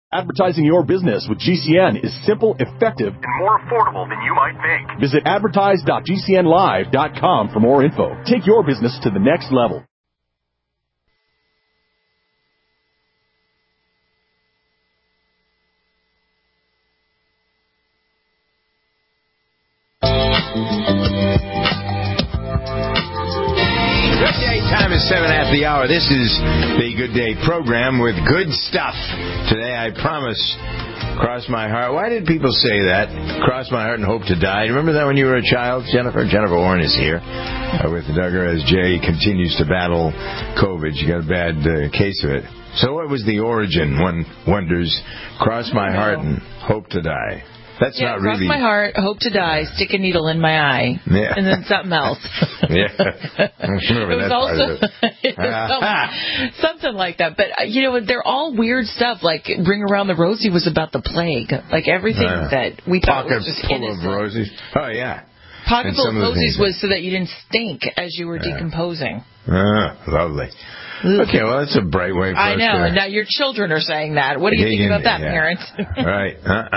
Advertising your business with GCN is simple, effective, and more affordable than you might think. Visit advertise.gcnlive.com for more info. Take your business to the next level. Good day. Time is 7 after the hour. This is the Good Day program with good stuff. Today, I promise, cross my heart. Why did people say that? Cross my heart and hope to die. Remember that when you were a child, Jennifer? Jennifer Warren is here with Duggar as Jay continues to battle COVID. She got a bad case of it. So what was the origin? One wonders. Cross my heart and hope to die. That's not cross really... my heart, hope to die, stick a needle in my eye, and then something else. Yeah. It was also something like that. But, they're all weird stuff. Like, Ring Around the Rosie was about the plague. Like, everything that we thought was just innocent. Pocket full of roses. Oh, yeah. Pocket full of roses was so that you didn't stink as you were decomposing. Lovely. Okay, well, that's a bright way for us. I know, and now your children are saying that. What do you think about that, parents? Right.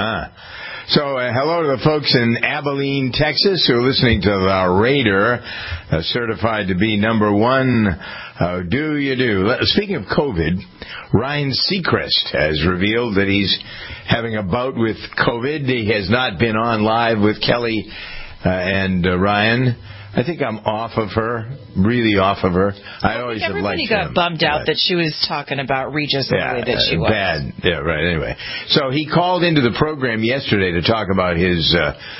So, hello to the folks in Abilene, Texas, who are listening to the Raider, certified to be number one. How do you do? Speaking of COVID, Ryan Seacrest has revealed that he's having a bout with COVID. He has not been on live with Kelly and Ryan. I think I'm off of her, really off of her. I always have liked everybody got bummed out that she was talking about Regis the way that she was. Bad. Yeah, right. Anyway, so he called into the program yesterday to talk about his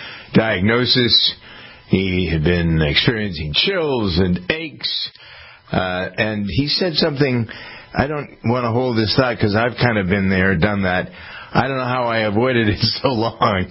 diagnosis. He had been experiencing chills and aches, and he said something. I don't want to hold this thought because I've kind of been there, done that. I don't know how I avoided it so long.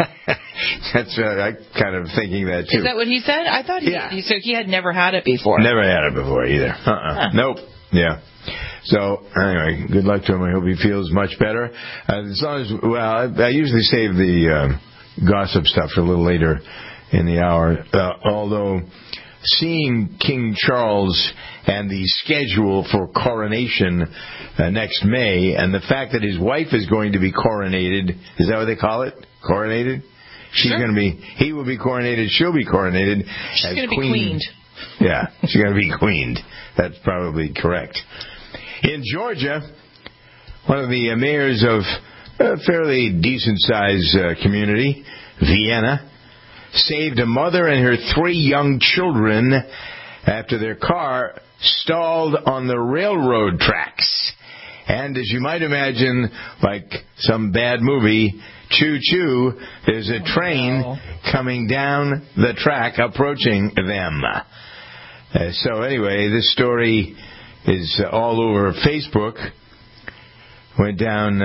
That's I'm kind of thinking that too. Is that what he said? I thought so he had never had it before. Never had it before either. Nope. Yeah. So anyway, good luck to him. I hope he feels much better. As long as I usually save the gossip stuff for a little later in the hour. Although seeing King Charles and the schedule for coronation next May, and the fact that his wife is going to be coronated, is that what they call it? Coronated? She's going to be. He will be coronated. She'll be coronated. She's going to be queened. Yeah, she's going to be queened. That's probably correct. In Georgia, one of the mayors of a fairly decent-sized community, Vienna, saved a mother and her 3 young children after their car stalled on the railroad tracks. And as you might imagine, like some bad movie, choo-choo, there's a train coming down the track approaching them. So anyway, this story is all over Facebook. Went down,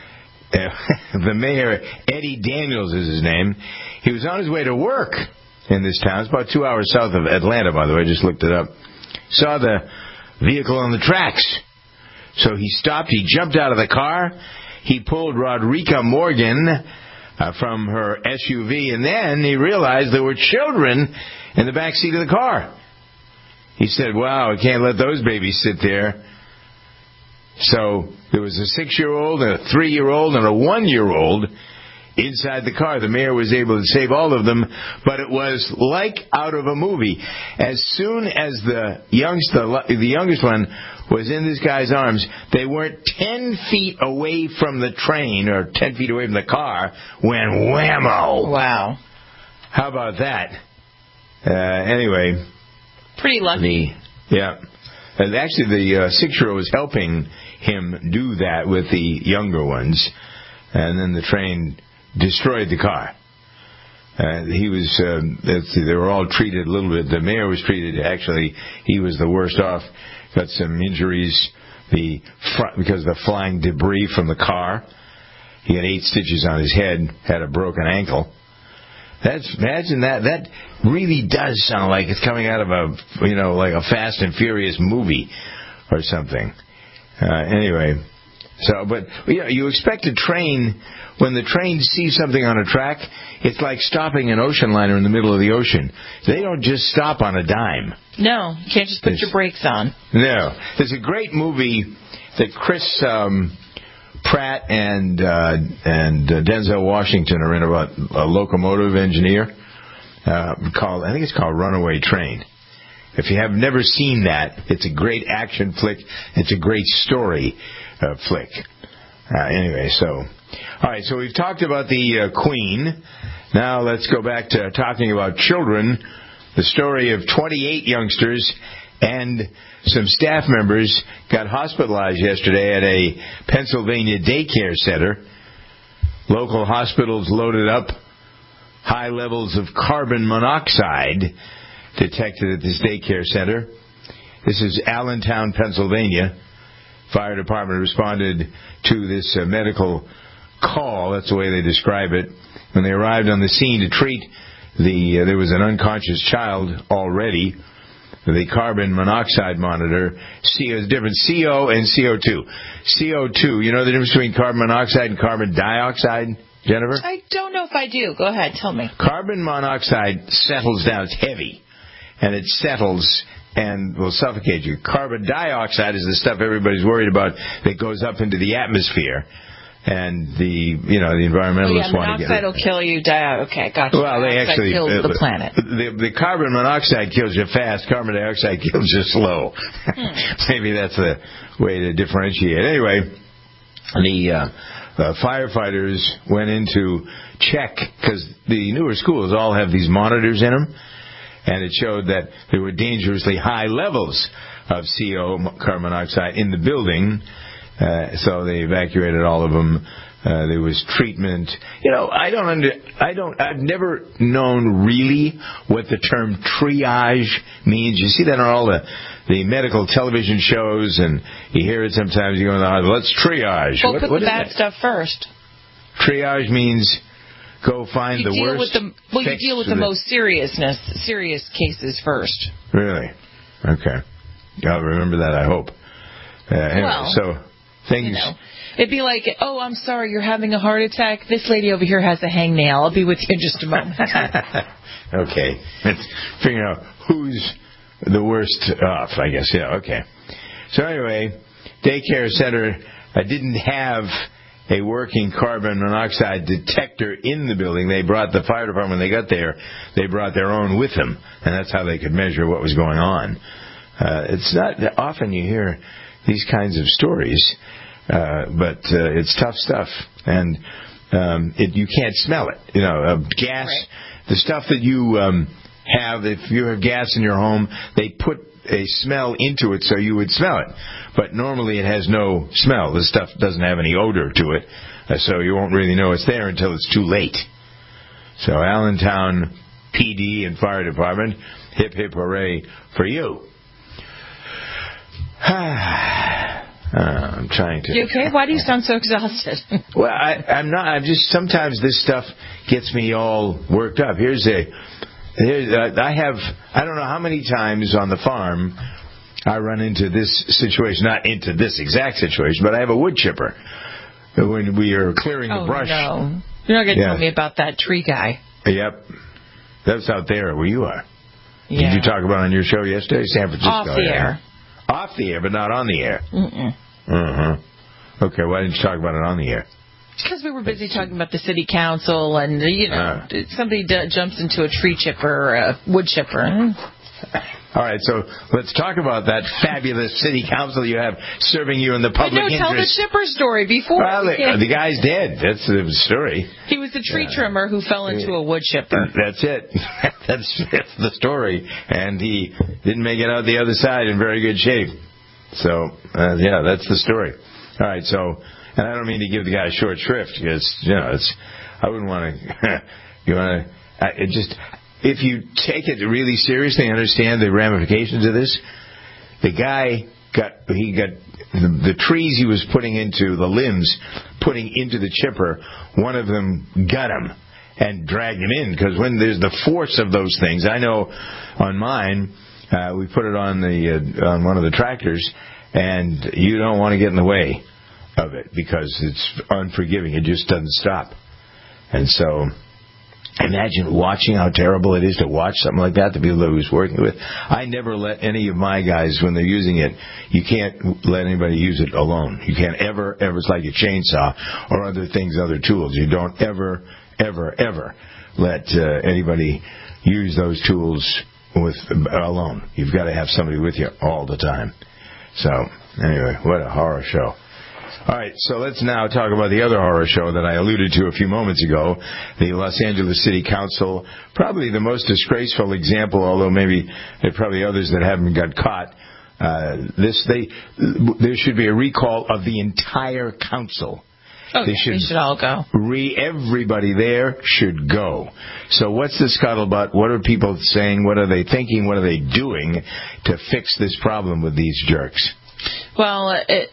the mayor, Eddie Daniels is his name. He was on his way to work in this town. It's about 2 hours south of Atlanta, by the way. I just looked it up. Saw the vehicle on the tracks. So he stopped. He jumped out of the car. He pulled Rodrika Morgan from her SUV, and then he realized there were children in the back seat of the car. He said, wow, I can't let those babies sit there. So there was a 6-year-old, and a 3-year-old, and a 1-year-old inside the car. The mayor was able to save all of them, but it was like out of a movie. As soon as the youngest one was in this guy's arms, they weren't 10 feet away from the train or 10 feet away from the car when whammo. Wow. How about that? Anyway. Pretty lucky. Yeah. And actually, the 6-year-old was helping him do that with the younger ones. And then the train destroyed the car. He was, they were all treated a little bit. The mayor was treated, actually, he was the worst off. Got some injuries because of the flying debris from the car. He had 8 stitches on his head, had a broken ankle. Imagine that. That really does sound like it's coming out of like a Fast and Furious movie or something. Anyway, but you expect a train, when the train sees something on a track, it's like stopping an ocean liner in the middle of the ocean. They don't just stop on a dime. No, you can't just put your brakes on. No. There's a great movie that Chris Pratt and Denzel Washington are in about a locomotive engineer I think it's called Runaway Train. If you have never seen that, it's a great action flick. It's a great story flick. Anyway, all right, so we've talked about the Queen. Now let's go back to talking about children. The story of 28 youngsters and some staff members got hospitalized yesterday at a Pennsylvania daycare center. Local hospitals loaded up. High levels of carbon monoxide detected at this daycare center. This is Allentown, Pennsylvania. Fire department responded to this medical call. That's the way they describe it. When they arrived on the scene to treat there was an unconscious child already. The carbon monoxide monitor, different CO and CO2. CO2, you know the difference between carbon monoxide and carbon dioxide, Jennifer? I don't know if I do. Go ahead, tell me. Carbon monoxide settles down. It's heavy, and it settles and will suffocate you. Carbon dioxide is the stuff everybody's worried about that goes up into the atmosphere. And the environmentalists want to get it. Monoxide will kill you. Okay, gotcha. Well, they actually kills the planet. The carbon monoxide kills you fast. Carbon dioxide kills you slow. Maybe that's the way to differentiate. Anyway, the firefighters went in to check because the newer schools all have these monitors in them, and it showed that there were dangerously high levels of CO, carbon monoxide, in the building. So they evacuated all of them. There was treatment. I've never known really what the term triage means. You see that on all the medical television shows, and you hear it sometimes. You go in the hospital, let's triage. Well, put the bad stuff first. Triage means go find the worst. You deal with the most serious cases first. Really? Okay. I'll remember that, I hope. So things. It'd be like, oh, I'm sorry, you're having a heart attack. This lady over here has a hangnail. I'll be with you in just a moment. Okay. Let's figure out who's the worst off, I guess. Yeah, okay. So anyway, daycare center didn't have a working carbon monoxide detector in the building. They brought the fire department, when they got there, they brought their own with them, and that's how they could measure what was going on. It's not often you hear these kinds of stories, but it's tough stuff, and you can't smell it. Gas, right. The stuff that you have, if you have gas in your home, they put a smell into it so you would smell it. But normally it has no smell. The stuff doesn't have any odor to it, so you won't really know it's there until it's too late. So Allentown PD and Fire Department, hip, hip, hooray for you. I'm trying to... You okay? Why do you sound so exhausted? Well, I'm not. I'm just... Sometimes this stuff gets me all worked up. I don't know how many times on the farm I run into this situation. Not into this exact situation, but I have a wood chipper. When we are clearing the brush... No. You're not going to tell me about that tree guy. Yep. That's out there where you are. Yeah. Did you talk about it on your show yesterday? San Francisco. Off the air. Off the air, but not on the air. Mm-mm. Okay, why didn't you talk about it on the air? Because we were busy talking about the city council, and somebody jumps into a tree chipper or a wood chipper. All right, so let's talk about that fabulous city council you have serving you in the public interest. Tell the chipper story before. Well, the guy's dead. That's the story. He was the tree trimmer who fell into a wood chipper. That's it. That's the story. And he didn't make it out the other side in very good shape. So, that's the story. All right, so, and I don't mean to give the guy a short shrift, because, I wouldn't want to, if you take it really seriously, understand the ramifications of this, the guy got the trees he was putting into, the limbs, putting into the chipper, one of them got him and dragged him in, because when there's the force of those things, I know on mine, we put it on one of the tractors, and you don't want to get in the way of it because it's unforgiving. It just doesn't stop. And so Imagine watching how terrible it is to watch something like that, the people that he was working with. I never let any of my guys, when they're using it, you can't let anybody use it alone. You can't ever, it's like a chainsaw or other things, other tools. You don't ever let anybody use those tools alone. You've got to have somebody with you all the time. So, anyway, what a horror show. All right, so let's now talk about the other horror show that I alluded to a few moments ago, the Los Angeles City Council. Probably the most disgraceful example, although maybe there are probably others that haven't got caught. There should be a recall of the entire council. Okay, they should all go. Everybody there should go. So what's the scuttlebutt? What are people saying? What are they thinking? What are they doing to fix this problem with these jerks? Well,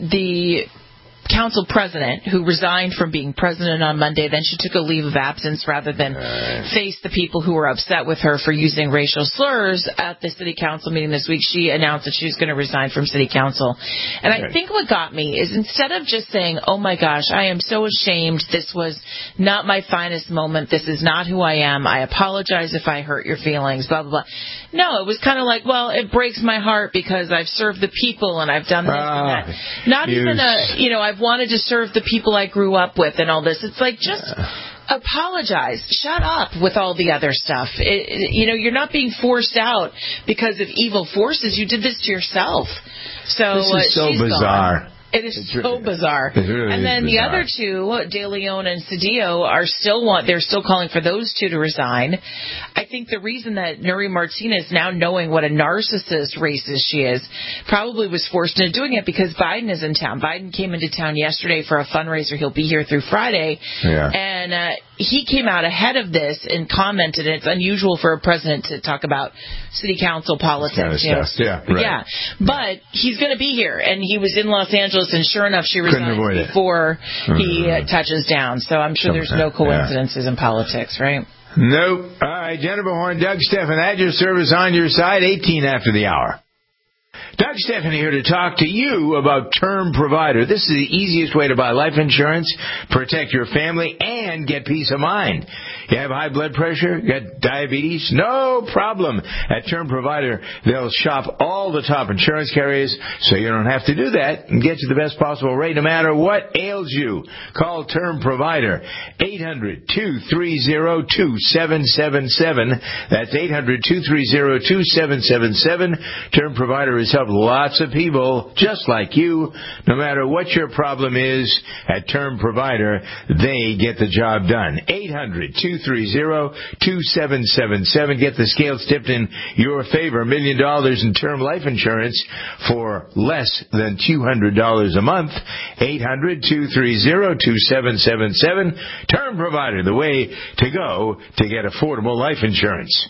the council president, who resigned from being president on Monday, then she took a leave of absence rather than face the people who were upset with her for using racial slurs at the city council meeting this week. She announced that she was going to resign from city council. And I think what got me is, instead of just saying, oh my gosh, I am so ashamed, this was not my finest moment, this is not who I am, I apologize if I hurt your feelings, blah, blah, blah. No, it was kind of like, well, it breaks my heart because I've served the people and I've done this and that. Not even I've wanted to serve the people I grew up with and all this. It's like, just apologize. Shut up with all the other stuff. You're not being forced out because of evil forces. You did this to yourself. So this is so bizarre. Gone. It is so bizarre. And then the other two, De Leon and Cedillo, they're still calling for those two to resign. I think the reason that Nury Martinez, now knowing what a narcissist racist she is, probably was forced into doing it because Biden is in town. Biden came into town yesterday for a fundraiser. He'll be here through Friday. Yeah. And he came out ahead of this and commented, and it's unusual for a president to talk about city council politics. Kind of stuff. Yeah, right. Yeah. But he's going to be here, and he was in Los Angeles, and sure enough, she resigned before he touches down. So I'm sure there's no coincidences in politics, right? Nope. All right, Jennifer Horn, Doug Stephan, at your service, on your side, 18 after the hour. Doug Stephan here to talk to you about Term Provider. This is the easiest way to buy life insurance, protect your family, and get peace of mind. You have high blood pressure, you got diabetes? No problem. At Term Provider, they'll shop all the top insurance carriers, so you don't have to do that, and get you the best possible rate no matter what ails you. Call Term Provider, 800-230-2777. That's 800-230-2777. Term Provider has helped lots of people just like you. No matter what your problem is, at Term Provider, they get the job done. 800-230-2777. Get the scales tipped in your favor. $1 million in term life insurance for less than $200 a month. 800-230-2777. Term Provider, the way to go to get affordable life insurance.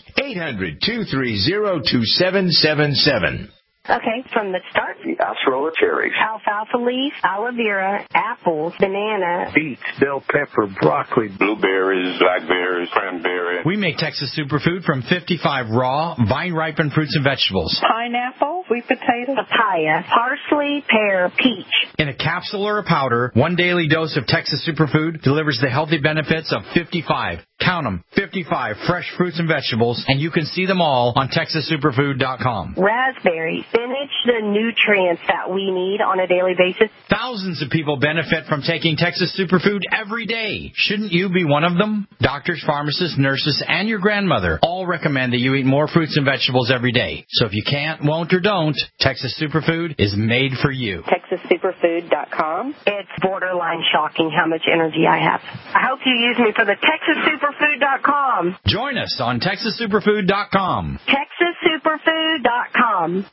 800-230-2777. Okay, from the start. The acerola cherries. Alfalfa leaf, aloe vera, apples, banana. Beets, bell pepper, broccoli. Blueberries, blackberries, cranberry. We make Texas Superfood from 55 raw, vine-ripened fruits and vegetables. Pineapple, sweet potato, papaya, parsley, pear, peach. In a capsule or a powder, one daily dose of Texas Superfood delivers the healthy benefits of 55. Count them, 55 fresh fruits and vegetables, and you can see them all on TexasSuperfood.com. Raspberry, spinach, the nutrients that we need on a daily basis. Thousands of people benefit from taking Texas Superfood every day. Shouldn't you be one of them? Doctors, pharmacists, nurses, and your grandmother all recommend that you eat more fruits and vegetables every day. So if you can't, won't, or don't, Texas Superfood is made for you. TexasSuperfood.com. It's borderline shocking how much energy I have. I hope you use me for the TexasSuperfood.com. Join us on TexasSuperfood.com. TexasSuperfood.com.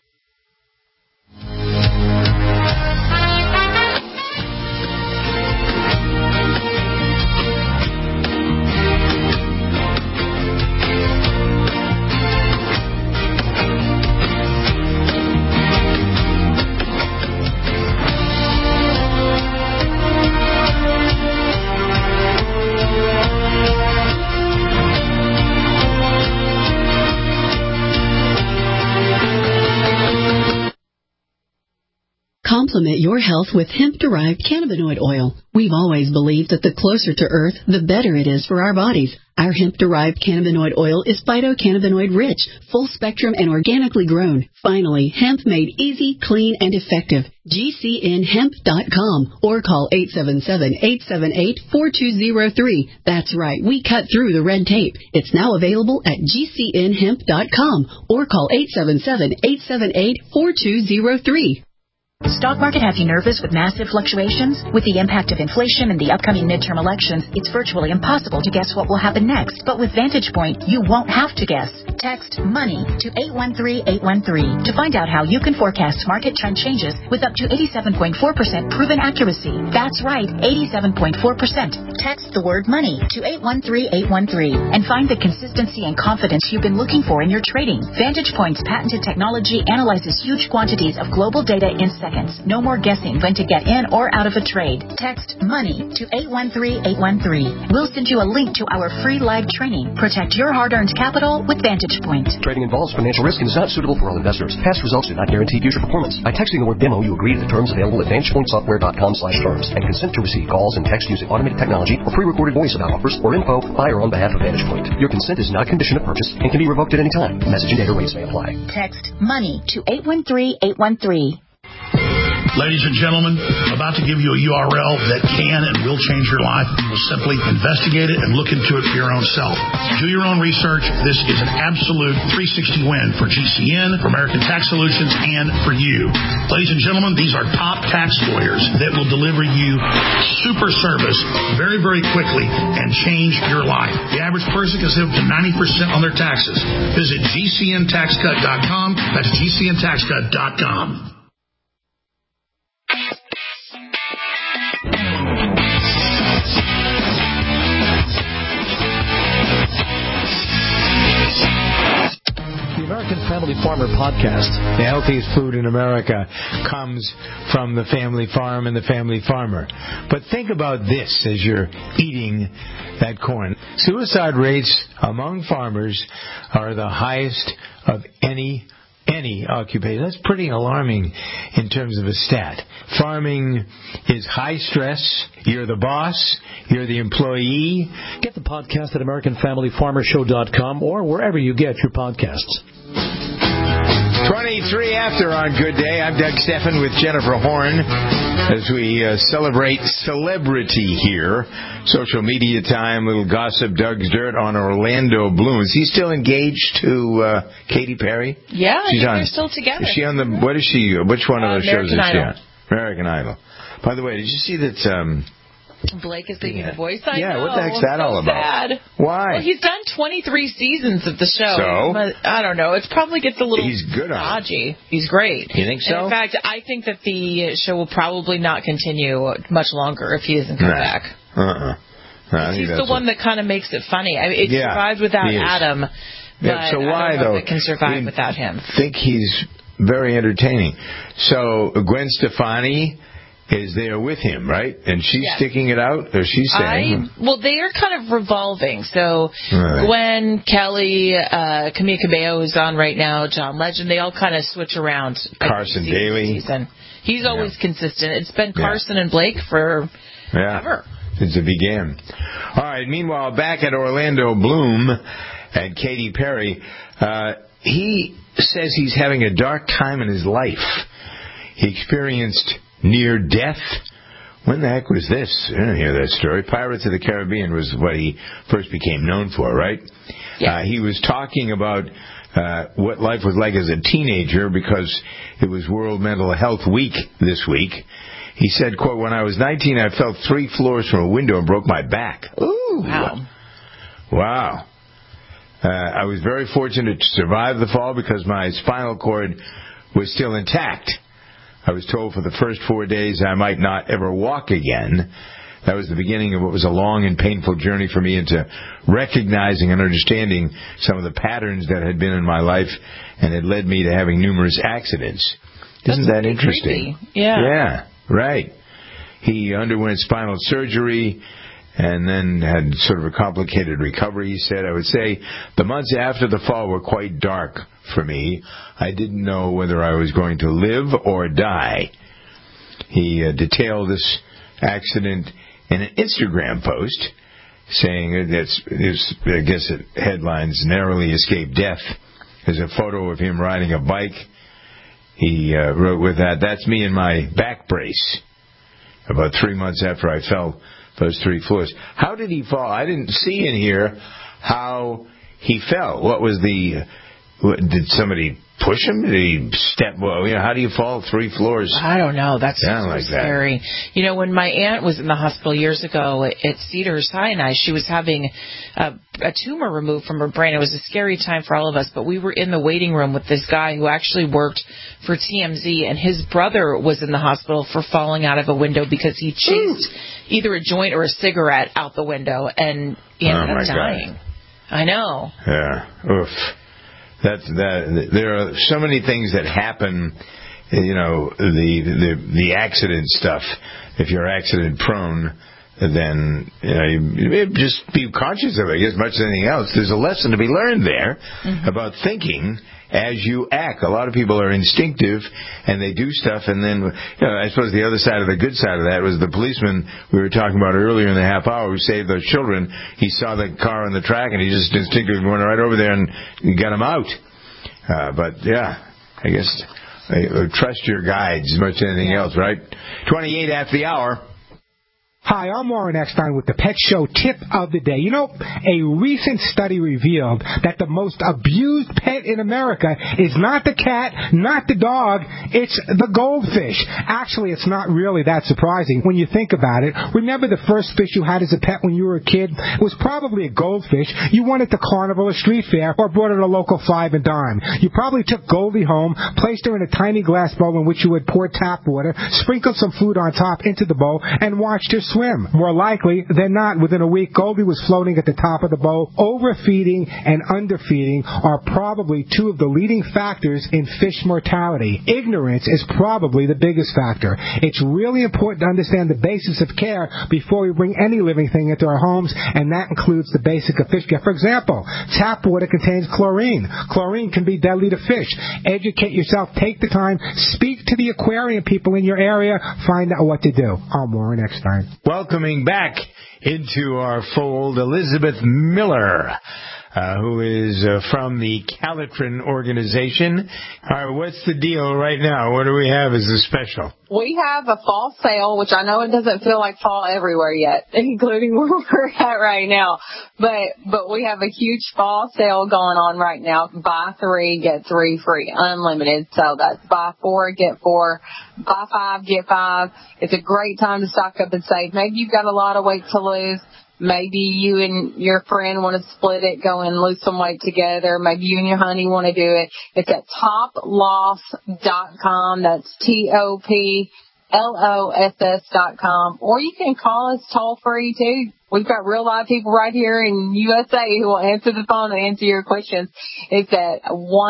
Supplement your health with hemp-derived cannabinoid oil. We've always believed that the closer to Earth, the better it is for our bodies. Our hemp-derived cannabinoid oil is phytocannabinoid-rich, full-spectrum, and organically grown. Finally, hemp made easy, clean, and effective. GCNhemp.com or call 877-878-4203. That's right, we cut through the red tape. It's now available at GCNhemp.com or call 877-878-4203. Stock market have you nervous with massive fluctuations? With the impact of inflation and the upcoming midterm elections, it's virtually impossible to guess what will happen next. But with Vantage Point, you won't have to guess. Text MONEY to 813-813 to find out how you can forecast market trend changes with up to 87.4% proven accuracy. That's right, 87.4%. Text the word MONEY to 813-813 and find the consistency and confidence you've been looking for in your trading. Vantage Point's patented technology analyzes huge quantities of global data in seconds. No more guessing when to get in or out of a trade. Text MONEY to 813-813. We'll send you a link to our free live training. Protect your hard-earned capital with Vantage Point. Trading involves financial risk and is not suitable for all investors. Past results do not guarantee future performance. By texting the word demo, you agree to the terms available at VantagePointSoftware.com/terms and consent to receive calls and text using automated technology or pre-recorded voice about offers or info by or on behalf of Vantage Point. Your consent is not a condition of purchase and can be revoked at any time. Message and data rates may apply. Text MONEY to 813-813. Ladies and gentlemen, I'm about to give you a URL that can and will change your life. You will simply investigate it and look into it for your own self. Do your own research. This is an absolute 360 win for GCN, for American Tax Solutions, and for you. Ladies and gentlemen, these are top tax lawyers that will deliver you super service very, very quickly and change your life. The average person can save up to 90% on their taxes. Visit GCNTaxCut.com. That's GCNTaxCut.com. The American Family Farmer Podcast. The healthiest food in America comes from the family farm and the family farmer. But think about this as you're eating that corn. Suicide rates among farmers are the highest of any occupation. That's pretty alarming in terms of a stat. Farming is high stress. You're the boss. You're the employee. Get the podcast at AmericanFamilyFarmerShow.com or wherever you get your podcasts. 23 after on Good Day. I'm Doug Stephan with Jennifer Horn as we celebrate celebrity here. Social media time, little gossip. Doug's Dirt on Orlando Bloom. Is he still engaged to Katy Perry? Yeah, they're still together. Is she on the? What is she? Which one of those shows is she on? American Idol. By the way, did you see that? Blake is leading the voice. I know. What the heck's that all about? Sad. Why? Well, he's done 23 seasons of the show. So? But I don't know. It probably gets a little He's good on dodgy. He's great. You think so? And in fact, I think that the show will probably not continue much longer if he doesn't come back. He's the one that kind of makes it funny. I mean, it survived without Adam. But so why, I don't know though? if it can survive without him. I think he's very entertaining. So Gwen Stefani is there with him, right? And she's sticking it out, or she's saying? Well, they are kind of revolving. So Gwen, Kelly, Camila Cabello, who's on right now, John Legend, they all kind of switch around. Carson Daly. He's always consistent. It's been Carson and Blake for ever. Since it began. All right, meanwhile, back at Orlando Bloom and Katy Perry, he says he's having a dark time in his life. He experienced near death. When the heck was this? I didn't hear that story. Pirates of the Caribbean was what he first became known for, right? Yeah. He was talking about what life was like as a teenager because it was World Mental Health Week this week. He said, quote, "When I was 19, I fell 3 floors from a window and broke my back." Ooh. Wow. I was very fortunate to survive the fall because my spinal cord was still intact. I was told for the first 4 days I might not ever walk again. That was the beginning of what was a long and painful journey for me into recognizing and understanding some of the patterns that had been in my life and had led me to having numerous accidents. Isn't that interesting? Creepy. Yeah, right. He underwent spinal surgery and then had sort of a complicated recovery, he said. I would say the months after the fall were quite dark for me. I didn't know whether I was going to live or die. he detailed this accident in an Instagram post, saying I guess it headlines narrowly escaped death. There's a photo of him riding a bike. He wrote with that, "That's me in my back brace," about 3 months after I fell those 3 floors. How did he fall? I didn't see in here how he fell. What was did somebody push him? Did he step? Well, how do you fall 3 floors? I don't know. That's like scary. That. When my aunt was in the hospital years ago at Cedars-Sinai, she was having a tumor removed from her brain. It was a scary time for all of us, but we were in the waiting room with this guy who actually worked for TMZ, and his brother was in the hospital for falling out of a window because he chased either a joint or a cigarette out the window, and he ended up dying. God. I know. Yeah. Oof. There are so many things that happen, the accident stuff. If you're accident prone, then you just be conscious of it as much as anything else. There's a lesson to be learned there about thinking as you act. A lot of people are instinctive and they do stuff, and then I suppose the other side of the good side of that was the policeman we were talking about earlier in the half hour who saved those children. He saw the car on the track and he just instinctively went right over there and got them out. But yeah, I guess trust your guides as much as anything else, right? 28 after the hour. Hi, I'm Warren Eckstein with the Pet Show Tip of the Day. A recent study revealed that the most abused pet in America is not the cat, not the dog, it's the goldfish. Actually, it's not really that surprising when you think about it. Remember the first fish you had as a pet when you were a kid? It was probably a goldfish. You won at the carnival or street fair or bought at a local 5 and dime. You probably took Goldie home, placed her in a tiny glass bowl in which you would pour tap water, sprinkled some food on top into the bowl, and watched her swim. More likely than not, within a week, Goldie was floating at the top of the bowl. Overfeeding and underfeeding are probably 2 of the leading factors in fish mortality. Ignorance is probably the biggest factor. It's really important to understand the basics of care before we bring any living thing into our homes, and that includes the basic of fish care. For example, tap water contains chlorine. Chlorine can be deadly to fish. Educate yourself. Take the time. Speak to the aquarium people in your area. Find out what to do. I'm Warren Eckstein. Welcoming back into our fold, Elizabeth Miller, who is from the Calitrin organization. All right, what's the deal right now? What do we have as a special? We have a fall sale, which I know it doesn't feel like fall everywhere yet, including where we're at right now. But we have a huge fall sale going on right now. Buy 3, get 3 free, unlimited. So that's buy 4, get 4, buy 5, get 5. It's a great time to stock up and save. Maybe you've got a lot of weight to lose. Maybe you and your friend want to split it, go and lose some weight together. Maybe you and your honey want to do it. It's at toploss.com. That's TOPLOSS.com. Or you can call us toll free too. We've got real live people right here in USA who will answer the phone and answer your questions. It's at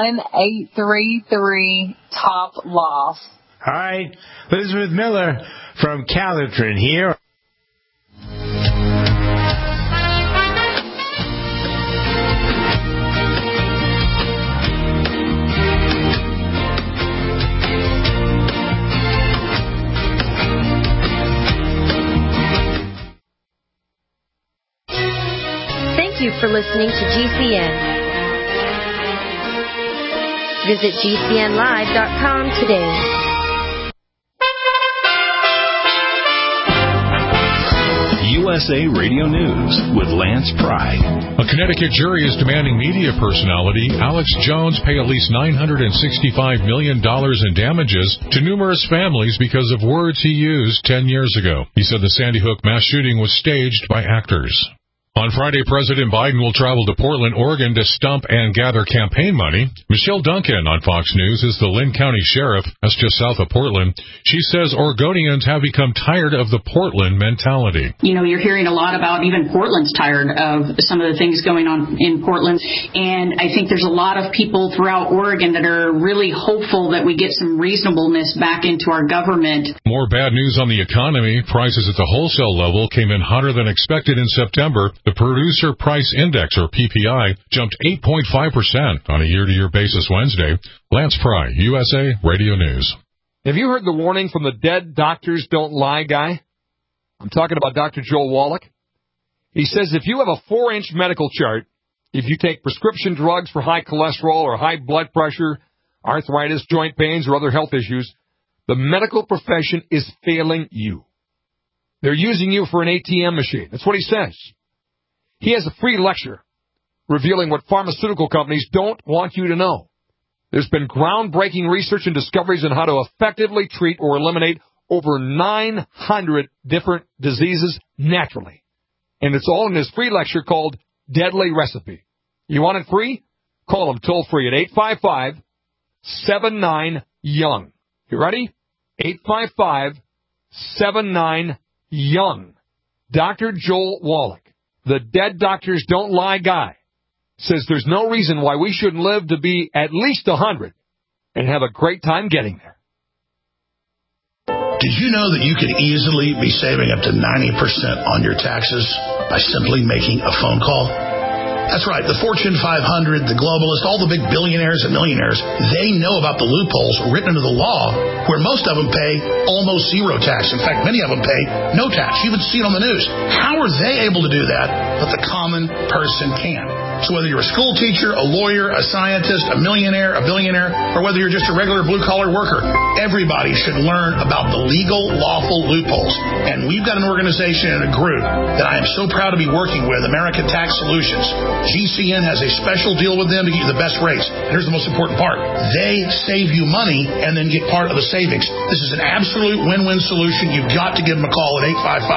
1-833-TOP-LOSS. All right. Elizabeth Miller from Calitrin here. Thank you for listening to GCN. Visit GCNlive.com today. USA Radio News with Lance Pry. A Connecticut jury is demanding media personality Alex Jones pay at least $965 million in damages to numerous families because of words he used 10 years ago. He said the Sandy Hook mass shooting was staged by actors. On Friday, President Biden will travel to Portland, Oregon to stump and gather campaign money. Michelle Duncan on Fox News is the Lynn County Sheriff. That's just south of Portland. She says Oregonians have become tired of the Portland mentality. You're hearing a lot about even Portland's tired of some of the things going on in Portland. And I think there's a lot of people throughout Oregon that are really hopeful that we get some reasonableness back into our government. More bad news on the economy. Prices at the wholesale level came in hotter than expected in September. The Producer Price Index, or PPI, jumped 8.5% on a year-to-year basis Wednesday. Lance Pry, USA Radio News. Have you heard the warning from the Dead Doctors Don't Lie guy? I'm talking about Dr. Joel Wallach. He says if you have a 4-inch medical chart, if you take prescription drugs for high cholesterol or high blood pressure, arthritis, joint pains, or other health issues, the medical profession is failing you. They're using you for an ATM machine. That's what he says. He has a free lecture revealing what pharmaceutical companies don't want you to know. There's been groundbreaking research and discoveries on how to effectively treat or eliminate over 900 different diseases naturally. And it's all in this free lecture called Deadly Recipe. You want it free? Call them toll free at 855-79-YOUNG. You ready? 855-79-YOUNG. Dr. Joel Wallach, the Dead Doctors Don't Lie guy, says there's no reason why we shouldn't live to be at least 100 and have a great time getting there. Did you know that you could easily be saving up to 90% on your taxes by simply making a phone call? That's right. The Fortune 500, the globalists, all the big billionaires and millionaires, they know about the loopholes written into the law where most of them pay almost zero tax. In fact, many of them pay no tax. You would see it on the news. How are they able to do that, but the common person can? So whether you're a school teacher, a lawyer, a scientist, a millionaire, a billionaire, or whether you're just a regular blue-collar worker, everybody should learn about the legal, lawful loopholes. And we've got an organization and a group that I am so proud to be working with, American Tax Solutions. GCN has a special deal with them to get you the best rates. And here's the most important part. They save you money and then get part of the savings. This is an absolute win-win solution. You've got to give them a call at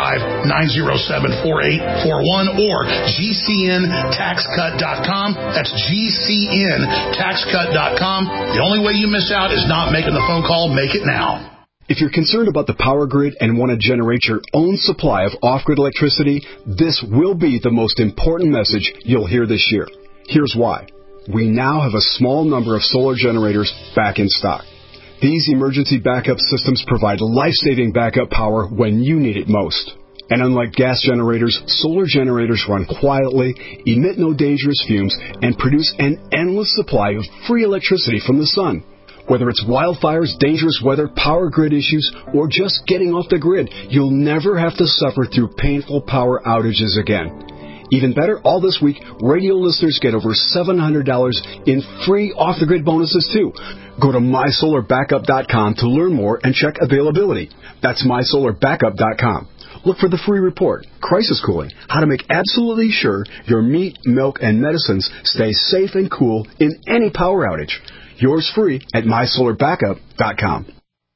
855-907-4841 or GCNTaxCut.com. That's GCNTaxCut.com. The only way you miss out is not making the phone call. Make it now. If you're concerned about the power grid and want to generate your own supply of off-grid electricity, this will be the most important message you'll hear this year. Here's why. We now have a small number of solar generators back in stock. These emergency backup systems provide life-saving backup power when you need it most. And unlike gas generators, solar generators run quietly, emit no dangerous fumes, and produce an endless supply of free electricity from the sun. Whether it's wildfires, dangerous weather, power grid issues, or just getting off the grid, you'll never have to suffer through painful power outages again. Even better, all this week, radio listeners get over $700 in free off-the-grid bonuses, too. Go to MySolarBackup.com to learn more and check availability. That's MySolarBackup.com. Look for the free report, Crisis Cooling, how to make absolutely sure your meat, milk, and medicines stay safe and cool in any power outage. Yours free at MySolarBackup.com.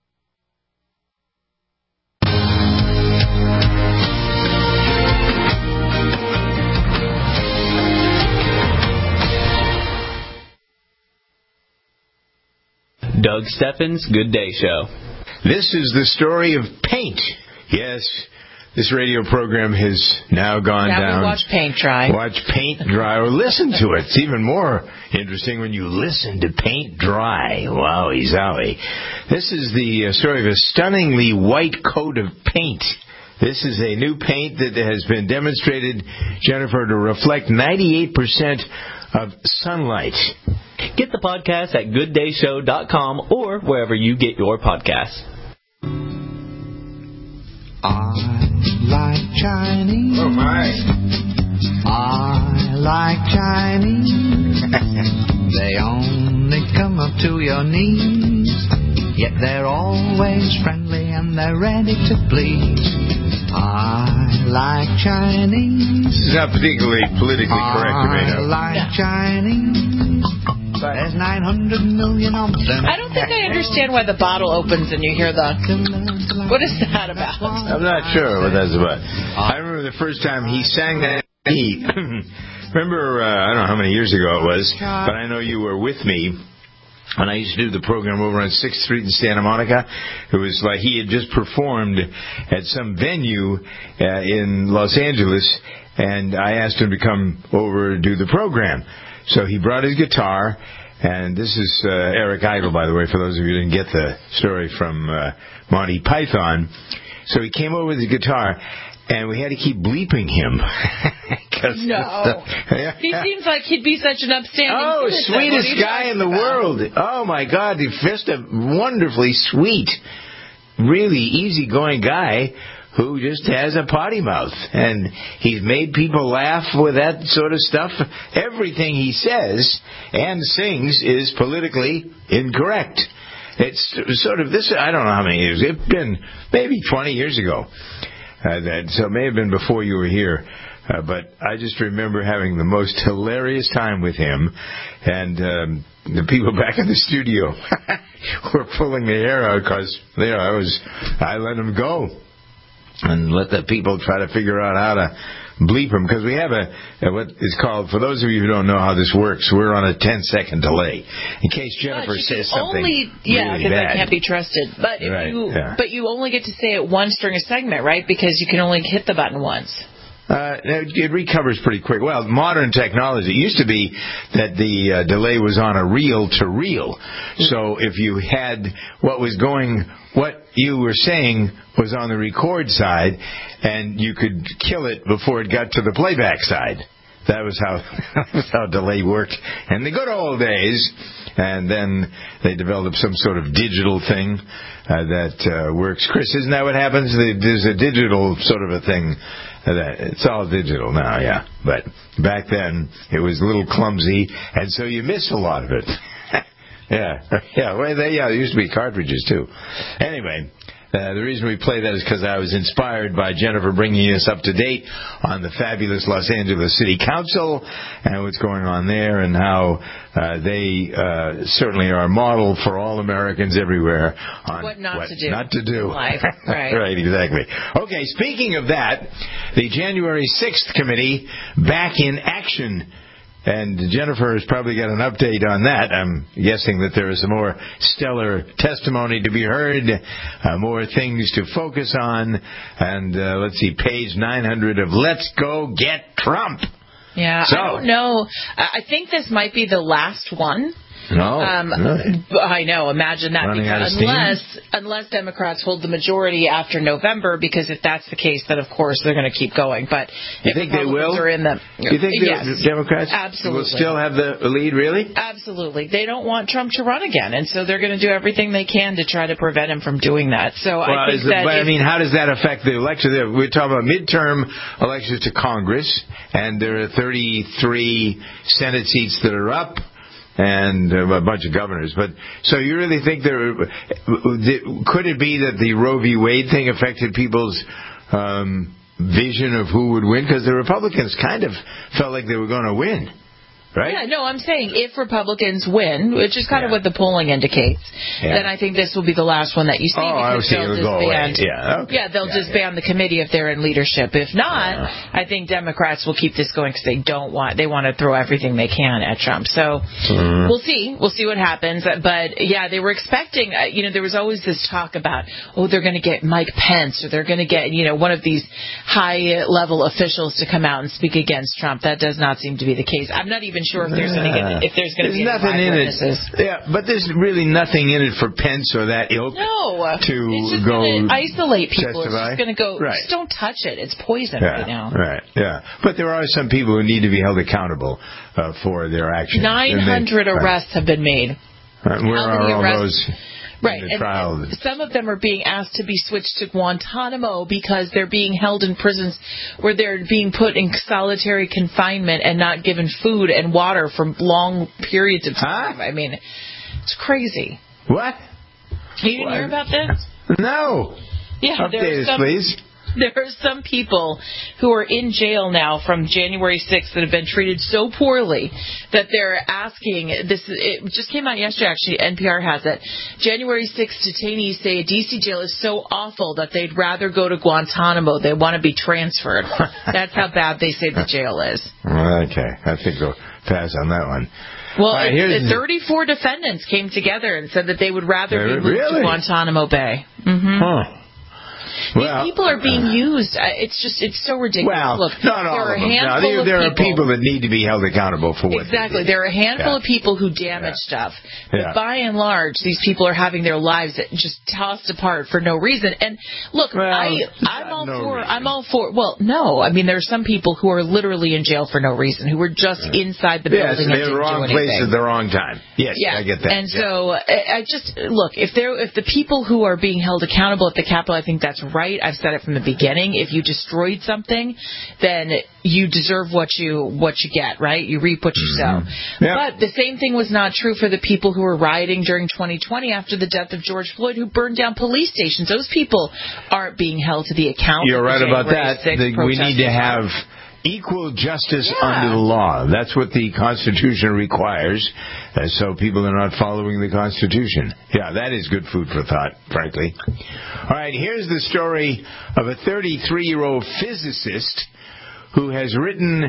Doug Steffens' Good Day Show. This is the story of paint. Yes, this radio program has now gone down. We watch paint dry. Watch paint dry or listen to it. It's even more interesting when you listen to paint dry. Wowie zowie. This is the story of a stunningly white coat of paint. This is a new paint that has been demonstrated, Jennifer, to reflect 98% of sunlight. Get the podcast at gooddayshow.com or wherever you get your podcasts. I like Chinese. Oh, my. I like Chinese. They only come up to your knees, yet they're always friendly and they're ready to please. I like Chinese. This is not particularly politically correct, you may know. I like Chinese. There's 900 million of them. I don't think I understand why the bottle opens and you hear the... What is that about? I'm not sure what that's about. I remember the first time he sang that. Remember, I don't know how many years ago it was, but I know you were with me when I used to do the program over on 6th Street in Santa Monica. It was like he had just performed at some venue in Los Angeles, and I asked him to come over to do the program. So he brought his guitar, and this is Eric Idle, by the way, for those of you who didn't get the story from Monty Python. So he came over with his guitar, and we had to keep bleeping him No. He seems like he'd be such an upstanding citizen. Sweetest guy in the world. Oh, my God. Just a wonderfully sweet, really easygoing guy who just has a potty mouth. And he's made people laugh with that sort of stuff. Everything he says and sings is politically incorrect. It's sort of this, I don't know how many years. It's been maybe 20 years ago. So it may have been before you were here. But I just remember having the most hilarious time with him. And the people back in the studio were pulling their hair out because I let him go. And let the people try to figure out how to bleep him. Because we have what is called, for those of you who don't know how this works, we're on a 10-second delay. In case Jennifer says something because bad. I can't be trusted. But but you only get to say it once during a segment, right? Because you can only hit the button once. It recovers pretty quick. Well, modern technology. It used to be that the delay was on a reel-to-reel. So if you had what you were saying was on the record side, and you could kill it before it got to the playback side. That was how delay worked in the good old days. And then they developed some sort of digital thing that works. Chris, isn't that what happens? There's a digital sort of a thing. It's all digital now, yeah. But back then, it was a little clumsy, and so you miss a lot of it. Yeah. Well, there used to be cartridges, too. Anyway, the reason we play that is because I was inspired by Jennifer bringing us up to date on the fabulous Los Angeles City Council and what's going on there and how they certainly are a model for all Americans everywhere on what not to do. In life. Right. Right, exactly. Okay, speaking of that, the January 6th committee back in action. And Jennifer has probably got an update on that. I'm guessing that there is some more stellar testimony to be heard, more things to focus on. And let's see, page 900 of Let's Go Get Trump. Yeah, so, I don't know. I think this might be the last one. No, really? I know. Imagine that. Running out of Unless Democrats hold the majority after November, because if that's the case, then of course they're going to keep going. But you think they will? You think the Democrats will still have the lead? Really? Absolutely. They don't want Trump to run again, and so they're going to do everything they can to try to prevent him from doing that. So I think how does that affect the election? We're talking about midterm elections to Congress, and there are 33 Senate seats that are up. And a bunch of governors. But so you really think could it be that the Roe v. Wade thing affected people's vision of who would win? Because the Republicans kind of felt like they were going to win. Right? Yeah, no, I'm saying if Republicans win, which is kind of what the polling indicates, then I think this will be the last one that you see. Because they'll disband. They'll disband the committee if they're in leadership. If not, I think Democrats will keep this going because they want to throw everything they can at Trump. So we'll see. We'll see what happens. But yeah, they were expecting. There was always this talk about they're going to get Mike Pence or they're going to get one of these high level officials to come out and speak against Trump. That does not seem to be the case. I'm not even sure if there's going to be nothing in witnesses. It. Yeah, but there's really nothing in it for Pence or that ilk it's just go going to isolate people. Testify. It's just going to go. Just don't touch it. It's poison right now. Right. Yeah. But there are some people who need to be held accountable for their actions. 900 arrests have been made. Where are all those? Right, and some of them are being asked to be switched to Guantanamo because they're being held in prisons where they're being put in solitary confinement and not given food and water for long periods of time. I mean, it's crazy. What? You didn't hear about this? No. Yeah, update us, please. There are some people who are in jail now from January 6th that have been treated so poorly that they're asking, it just came out yesterday actually, NPR has it, January 6th detainees say a D.C. jail is so awful that they'd rather go to Guantanamo. They want to be transferred. That's how bad they say the jail is. Okay, I think we'll pass on that one. Well, 34 defendants came together and said that they would rather be moved to Guantanamo Bay. Mm-hmm. People are being used. It's so ridiculous. Well, Look, not all there are of a them. handful No, there of are people that need to be held accountable for what Exactly. they did. There are a handful of people who damage stuff. But by and large, these people are having their lives just tossed apart for no reason. And look, I'm all for. Well, no. I mean, there are some people who are literally in jail for no reason, who were just inside the building and didn't the wrong do place anything. at the wrong time. Yes, I get that. And so I just look, if the people who are being held accountable at the Capitol, I think that's right. I've said it from the beginning. If you destroyed something, then you deserve what you get, right? You reap what you sow. But the same thing was not true for the people who were rioting during 2020 after the death of George Floyd, who burned down police stations. Those people aren't being held to the account. You're right about that. We need to have equal justice under the law. That's what the Constitution requires, so people are not following the Constitution. Yeah, that is good food for thought, frankly. All right, here's the story of a 33-year-old physicist who has written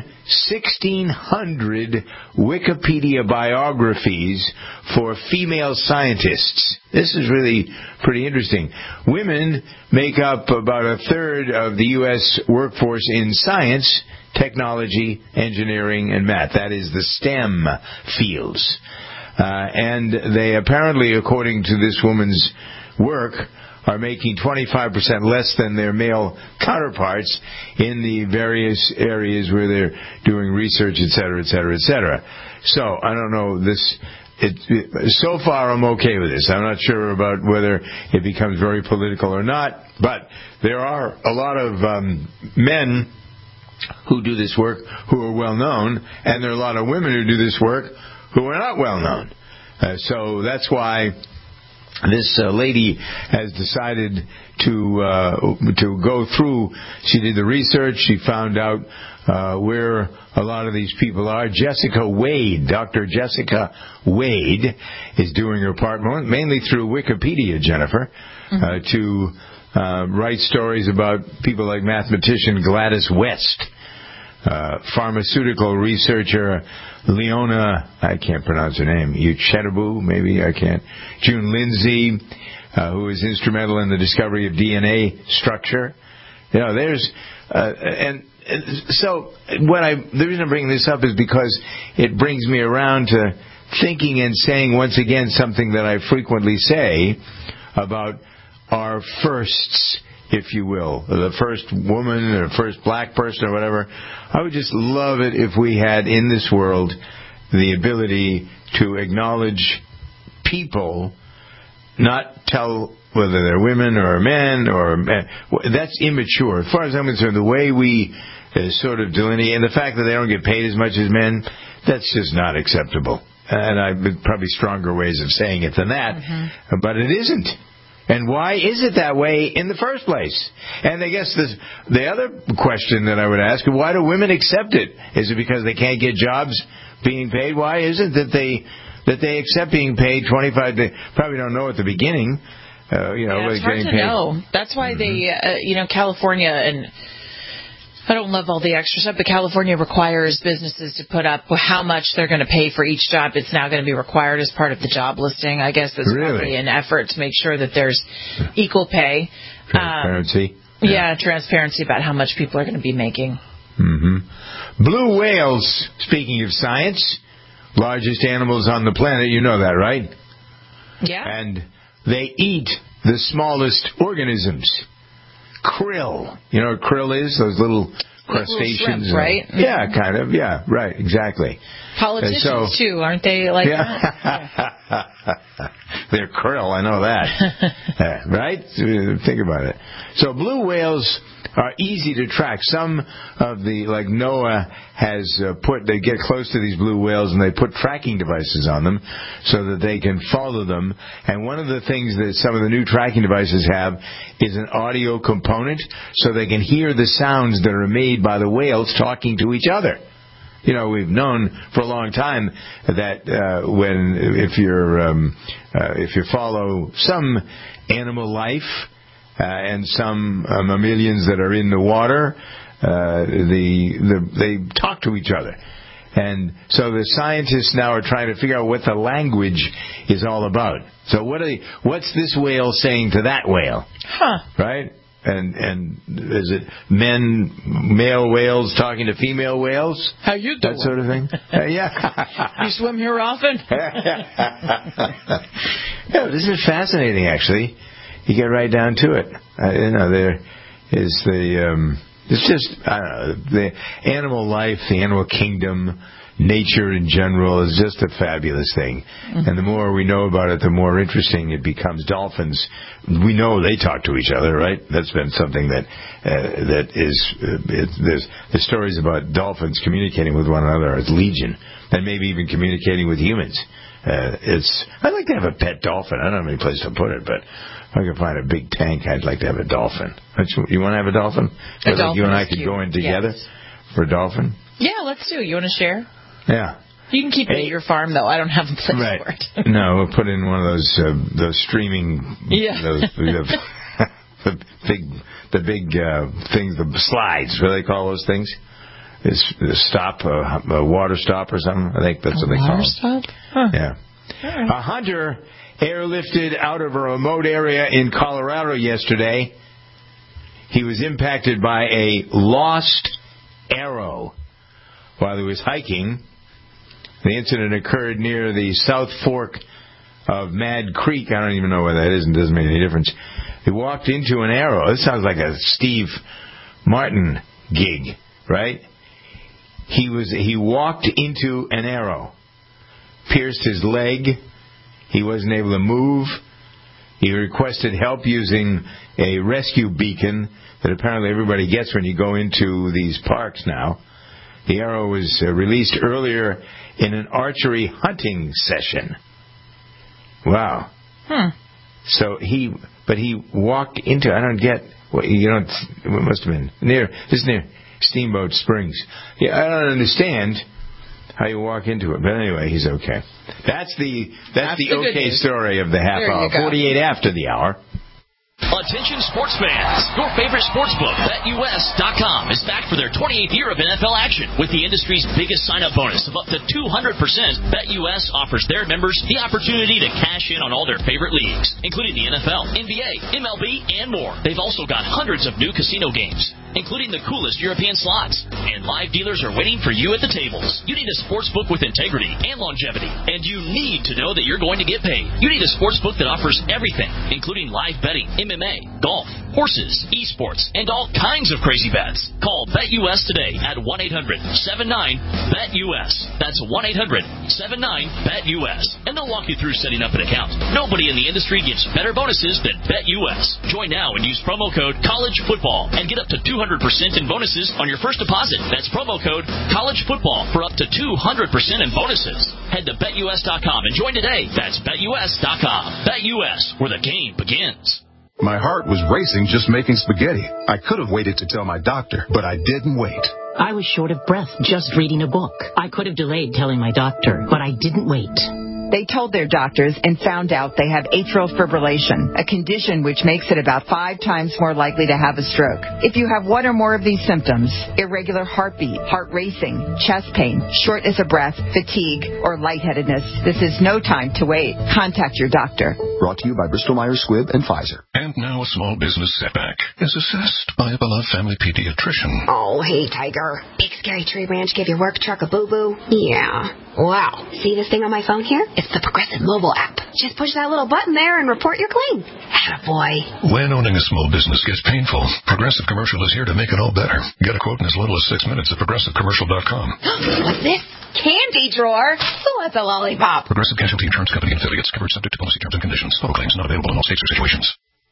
1,600 Wikipedia biographies for female scientists. This is really pretty interesting. Women make up about a third of the U.S. workforce in science, technology, engineering, and math. That is the STEM fields. And they apparently, according to this woman's work, are making 25% less than their male counterparts in the various areas where they're doing research, et cetera, et cetera, et cetera. So, I don't know, so far I'm okay with this. I'm not sure about whether it becomes very political or not, but there are a lot of men who do this work who are well known, and there are a lot of women who do this work who are not well known. So that's why this lady has decided to go through. She did the research. She found out where a lot of these people are. Jessica Wade, Dr. Jessica Wade, is doing her part mainly through Wikipedia, Jennifer, to write stories about people like mathematician Gladys West, pharmaceutical researcher Leona, I can't pronounce her name, Uchetabu, maybe I can't, June Lindsay, who was instrumental in the discovery of DNA structure. You know, so the reason I'm bringing this up is because it brings me around to thinking and saying once again something that I frequently say about our firsts, if you will, the first woman or first black person or whatever. I would just love it if we had in this world the ability to acknowledge people, not tell whether they're women or men or men. That's immature. As far as I'm concerned, the way we sort of delineate, and the fact that they don't get paid as much as men, that's just not acceptable. And I've probably stronger ways of saying it than that, but it isn't. And why is it that way in the first place? And I guess the other question that I would ask, why do women accept it? Is it because they can't get jobs being paid? Why is it that they accept being paid 25? They probably don't know at the beginning. It's hard to know. That's why they, California, and I don't love all the extra stuff, but California requires businesses to put up how much they're going to pay for each job. It's now going to be required as part of the job listing. I guess that's probably an effort to make sure that there's equal pay. Transparency. Transparency about how much people are going to be making. Blue whales, speaking of science, largest animals on the planet. You know that, right? Yeah. And they eat the smallest organisms. Krill. You know what krill is? Those little crustaceans. Little shrimp, right? Yeah, kind of. Yeah, right. Exactly. Politicians, too, aren't they like that? They're krill, I know that. Right? Think about it. So blue whales are easy to track. Some of like NOAA has they get close to these blue whales and they put tracking devices on them so that they can follow them. And one of the things that some of the new tracking devices have is an audio component so they can hear the sounds that are made by the whales talking to each other. You know, we've known for a long time that if you follow some animal life and some mammalians that are in the water, they talk to each other. And so the scientists now are trying to figure out what the language is all about. So what's this whale saying to that whale? Huh. Right? And is it male whales talking to female whales? How you doing? That sort of thing? Yeah. You swim here often? Yeah, this is fascinating, actually. You get right down to it. There is it's just, I don't know, the animal life, the animal kingdom, nature in general is just a fabulous thing. Mm-hmm. And the more we know about it, the more interesting it becomes. Dolphins, we know they talk to each other, right? That's been something that is, there's stories about dolphins communicating with one another as legion, and maybe even communicating with humans. I'd like to have a pet dolphin. I don't have any place to put it, but if I could find a big tank, I'd like to have a dolphin. You want to have a dolphin? A dolphin, you and I could go in together for a dolphin? Yeah, let's do it. You want to share? Yeah. You can keep it at your farm, though. I don't have a place for it. No, we'll put in one of those streaming... Yeah. The big things, the slides. What do they call those things? A water stop or something? I think that's what they call it. Water stop? Huh. Yeah. Right. A hunter airlifted out of a remote area in Colorado yesterday. He was impacted by a lost arrow while he was hiking. The incident occurred near the South Fork of Mad Creek. I don't even know where that is, and it doesn't make any difference. He walked into an arrow. This sounds like a Steve Martin gig, right? He walked into an arrow, pierced his leg. He wasn't able to move. He requested help using a rescue beacon that apparently everybody gets when you go into these parks now. The arrow was released earlier in an archery hunting session. Wow. So he walked into, I don't get, it must have been near Steamboat Springs. Yeah, I don't understand how you walk into it, but anyway, he's okay. That's the okay story of the half hour. 48 after the hour. Attention sports fans. Your favorite sportsbook, BetUS.com, is back for their 28th year of NFL action. With the industry's biggest sign-up bonus of up to 200%, BetUS offers their members the opportunity to cash in on all their favorite leagues, including the NFL, NBA, MLB, and more. They've also got hundreds of new casino games, including the coolest European slots. And live dealers are waiting for you at the tables. You need a sportsbook with integrity and longevity, and you need to know that you're going to get paid. You need a sportsbook that offers everything, including live betting, MMA, golf, horses, esports, and all kinds of crazy bets. Call BetUS today at 1-800-79-BET-US. That's 1-800-79-BET-US. And they'll walk you through setting up an account. Nobody in the industry gives better bonuses than BetUS. Join now and use promo code COLLEGEFOOTBALL and get up to 200% in bonuses on your first deposit. That's promo code COLLEGEFOOTBALL for up to 200% in bonuses. Head to BetUS.com and join today. That's BetUS.com. BetUS, where the game begins. My heart was racing just making spaghetti. I could have waited to tell my doctor, but I didn't wait. I was short of breath just reading a book. I could have delayed telling my doctor, but I didn't wait. They told their doctors and found out they have atrial fibrillation, a condition which makes it about 5 times more likely to have a stroke. If you have one or more of these symptoms, irregular heartbeat, heart racing, chest pain, shortness of breath, fatigue, or lightheadedness, this is no time to wait. Contact your doctor. Brought to you by Bristol-Myers Squibb and Pfizer. And now a small business setback is assessed by a beloved family pediatrician. Oh, hey, Tiger. Big Scary Tree Ranch give your work truck a boo-boo? Yeah. Wow. See this thing on my phone here? It's the Progressive mobile app. Just push that little button there and report you're clean. Attaboy. When owning a small business gets painful, Progressive Commercial is here to make it all better. Get a quote in as little as 6 minutes at ProgressiveCommercial.com. What's this? Candy drawer? Who wants a lollipop? Progressive Casualty Insurance Company and affiliates, covered subject to policy terms and conditions. Total claims not available in all states or situations.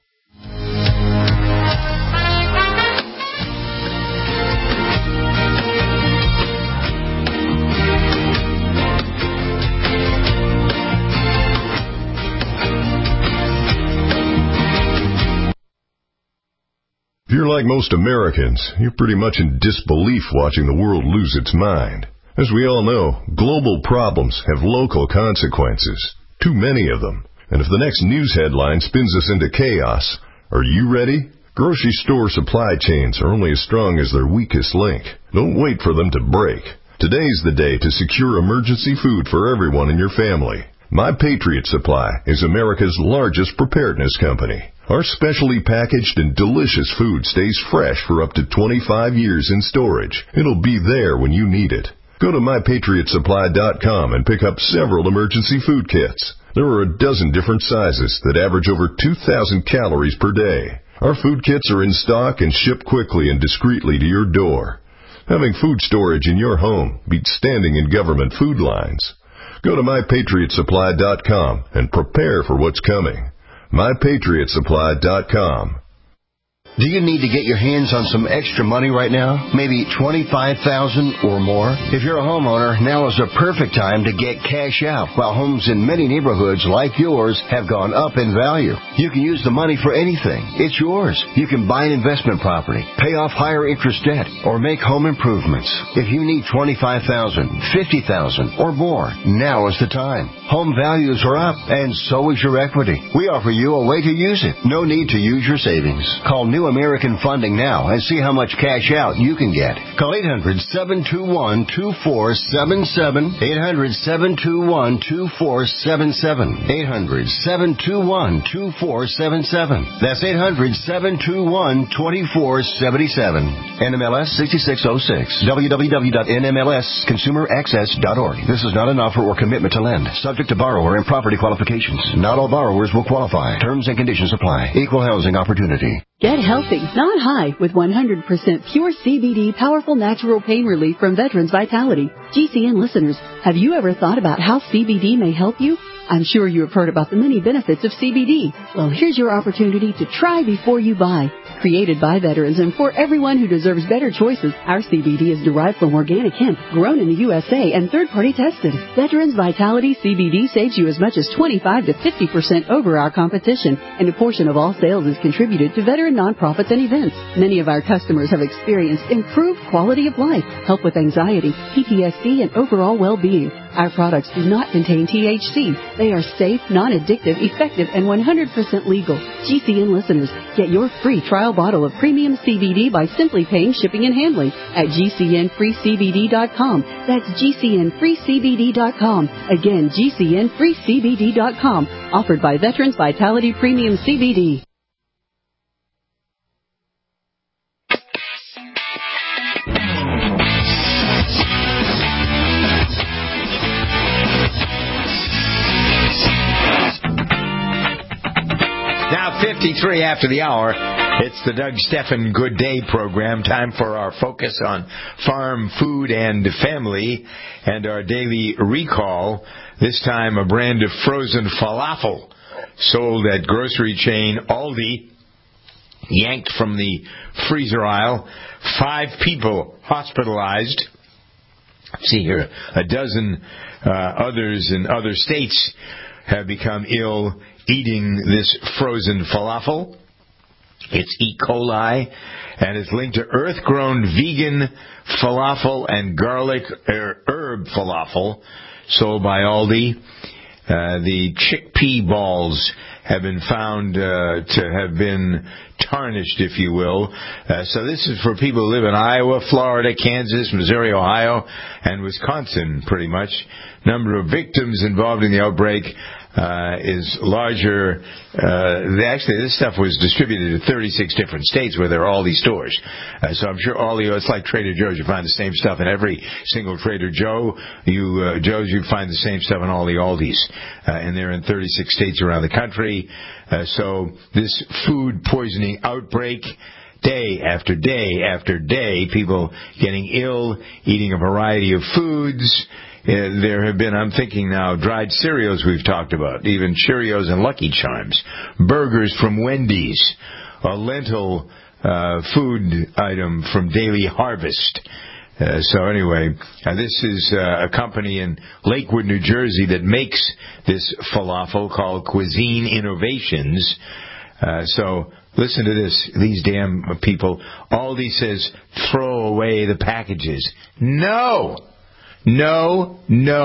If you're like most Americans, you're pretty much in disbelief watching the world lose its mind. As we all know, global problems have local consequences. Too many of them. And if the next news headline spins us into chaos, are you ready? Grocery store supply chains are only as strong as their weakest link. Don't wait for them to break. Today's the day to secure emergency food for everyone in your family. My Patriot Supply is America's largest preparedness company. Our specially packaged and delicious food stays fresh for up to 25 years in storage. It'll be there when you need it. Go to MyPatriotSupply.com and pick up several emergency food kits. There are a dozen different sizes that average over 2,000 calories per day. Our food kits are in stock and ship quickly and discreetly to your door. Having food storage in your home beats standing in government food lines. Go to MyPatriotSupply.com and prepare for what's coming. MyPatriotSupply.com. Do you need to get your hands on some extra money right now? Maybe $25,000 or more? If you're a homeowner, now is the perfect time to get cash out while homes in many neighborhoods like yours have gone up in value. You can use the money for anything. It's yours. You can buy an investment property, pay off higher interest debt, or make home improvements. If you need $25,000, $50,000, or more, now is the time. Home values are up, and so is your equity. We offer you a way to use it. No need to use your savings. Call New American Funding now and see how much cash out you can get. Call 800-721-2477. 800-721-2477. 800-721-2477. That's 800-721-2477. NMLS 6606. www.nmlsconsumeraccess.org. This is not an offer or commitment to lend. Subject to borrower and property qualifications. Not all borrowers will qualify. Terms and conditions apply. Equal housing opportunity. Get healthy, not high, with 100% pure CBD powerful natural pain relief from Veterans Vitality. GCN listeners, have you ever thought about how CBD may help you? I'm sure you have heard about the many benefits of CBD. Well, here's your opportunity to try before you buy. Created by veterans and for everyone who deserves better choices, our CBD is derived from organic hemp, grown in the USA and third-party tested. Veterans Vitality CBD saves you as much as 25 to 50% over our competition, and a portion of all sales is contributed to veteran nonprofits and events. Many of our customers have experienced improved quality of life, help with anxiety, PTSD, and overall well-being. Our products do not contain THC. They are safe, non-addictive, effective, and 100% legal. GCN listeners, get your free trial bottle of premium CBD by simply paying shipping and handling at GCNFreeCBD.com. That's GCNFreeCBD.com. Again, GCNFreeCBD.com. Offered by Veterans Vitality Premium CBD. Now 53 after the hour. It's the Doug Stephan Good Day program. Time for our focus on farm, food, and family, and our daily recall. This time a brand of frozen falafel sold at grocery chain Aldi, yanked from the freezer aisle. 5 people hospitalized. See here, a dozen others in other states have become ill eating this frozen falafel. It's E. coli, and it's linked to earth-grown vegan falafel and garlic herb falafel sold by Aldi. The chickpea balls have been found to have been tarnished, if you will. So this is for people who live in Iowa, Florida, Kansas, Missouri, Ohio, and Wisconsin, pretty much. Number of victims involved in the outbreak is larger. Actually, this stuff was distributed to 36 different states where there are Aldi stores. So I'm sure Aldi, it's like Trader Joe's. You find the same stuff in every single Trader Joe. Joe's, you find the same stuff in all the Aldis. And they're in 36 states around the country. So this food poisoning outbreak, day after day after day, people getting ill, eating a variety of foods. There have been, I'm thinking now, dried cereals we've talked about, even Cheerios and Lucky Charms, burgers from Wendy's, a lentil food item from Daily Harvest. So anyway, this is a company in Lakewood, New Jersey that makes this falafel called Cuisine Innovations. So listen to this, these damn people. Aldi says, throw away the packages. No! No.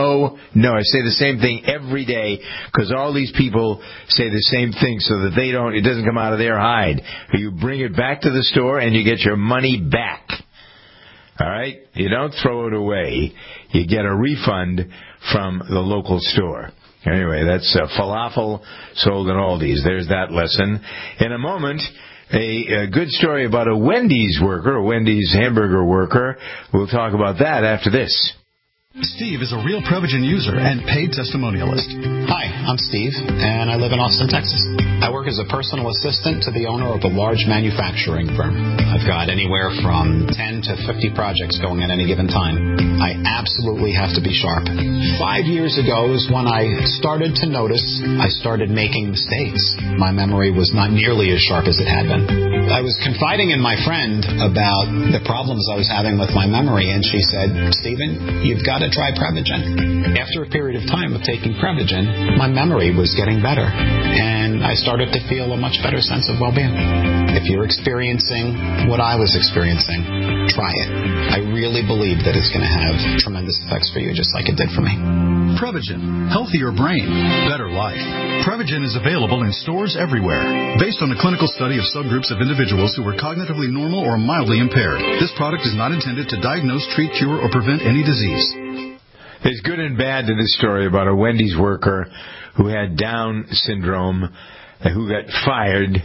I say the same thing every day because all these people say the same thing so that it doesn't come out of their hide. You bring it back to the store and you get your money back. All right? You don't throw it away. You get a refund from the local store. Anyway, that's falafel sold in Aldi's. There's that lesson. In a moment, a good story about a Wendy's worker, a Wendy's hamburger worker. We'll talk about that after this. Steve is a real Prevagen user and paid testimonialist. Hi, I'm Steve, and I live in Austin, Texas. I work as a personal assistant to the owner of a large manufacturing firm. I've got anywhere from 10 to 50 projects going at any given time. I absolutely have to be sharp. 5 years ago is when I started to notice I started making mistakes. My memory was not nearly as sharp as it had been. I was confiding in my friend about the problems I was having with my memory, and she said, Stephen, you've got to try Prevagen. After a period of time of taking Prevagen, my memory was getting better, and I started to feel a much better sense of well-being. If you're experiencing what I was experiencing, try it. I really believe that it's going to have tremendous effects for you, just like it did for me. Prevagen. Healthier brain, better life. Prevagen is available in stores everywhere. Based on a clinical study of subgroups of individuals who were cognitively normal or mildly impaired, this product is not intended to diagnose, treat, cure, or prevent any disease. There's good and bad to this story about a Wendy's worker who had Down syndrome, who got fired.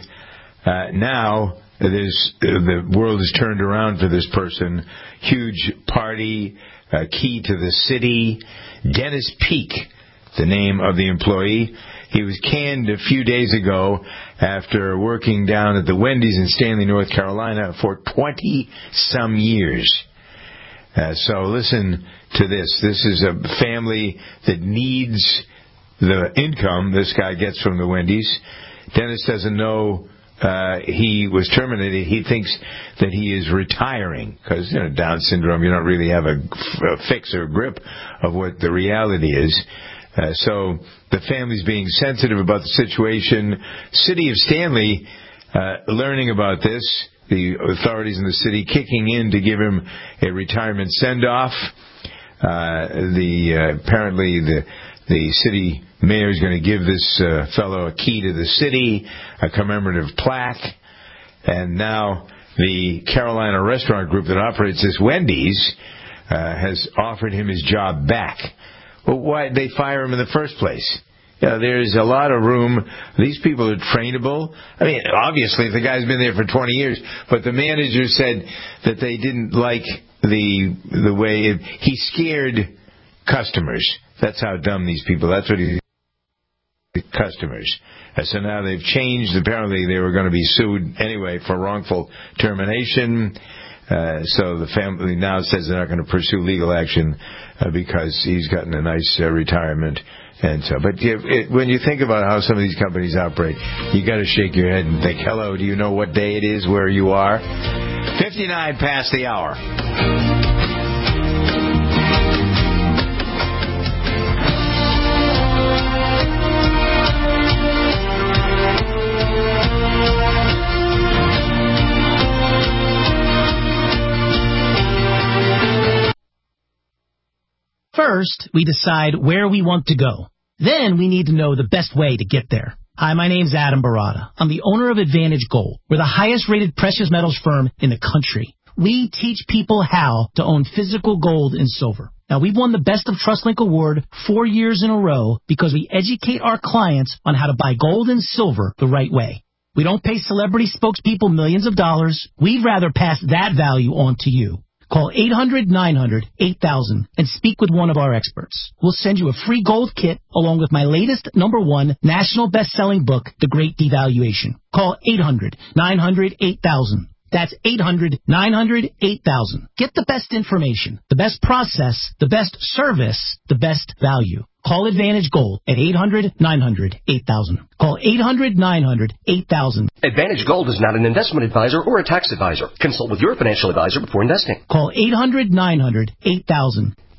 Now the world is turned around for this person. Huge party, key to the city. Dennis Peak, the name of the employee. He was canned a few days ago after working down at the Wendy's in Stanley, North Carolina for 20-some years. So listen to this. This is a family that needs the income this guy gets from the Wendy's. Dennis doesn't know he was terminated. He thinks that he is retiring because, Down syndrome, you don't really have a fix or grip of what the reality is. So the family's being sensitive about the situation. City of Stanley learning about this. The authorities in the city kicking in to give him a retirement send-off. Apparently the city mayor is going to give this fellow a key to the city, a commemorative plaque, and now the Carolina restaurant group that operates this Wendy's has offered him his job back. Well, why did they fire him in the first place? There's a lot of room. These people are trainable. I mean, obviously, the guy's been there for 20 years, but the manager said that they didn't like the way he scared customers. That's how dumb these people. That's what customers. So now they've changed. Apparently, they were going to be sued anyway for wrongful termination. So the family now says they're not going to pursue legal action because he's gotten a nice retirement. And so, but when you think about how some of these companies operate, you got to shake your head and think, hello, do you know what day it is where you are? 59 past the hour. First, we decide where we want to go. Then we need to know the best way to get there. Hi, my name's Adam Barada. I'm the owner of Advantage Gold. We're the highest rated precious metals firm in the country. We teach people how to own physical gold and silver. Now, we've won the Best of TrustLink Award 4 years in a row because we educate our clients on how to buy gold and silver the right way. We don't pay celebrity spokespeople millions of dollars. We'd rather pass that value on to you. Call 800-900-8000 and speak with one of our experts. We'll send you a free gold kit along with my latest #1 national best-selling book, The Great Devaluation. Call 800-900-8000. That's 800-900-8000. Get the best information, the best process, the best service, the best value. Call Advantage Gold at 800-900-8000. Call 800-900-8000. Advantage Gold is not an investment advisor or a tax advisor. Consult with your financial advisor before investing. Call 800-900-8000.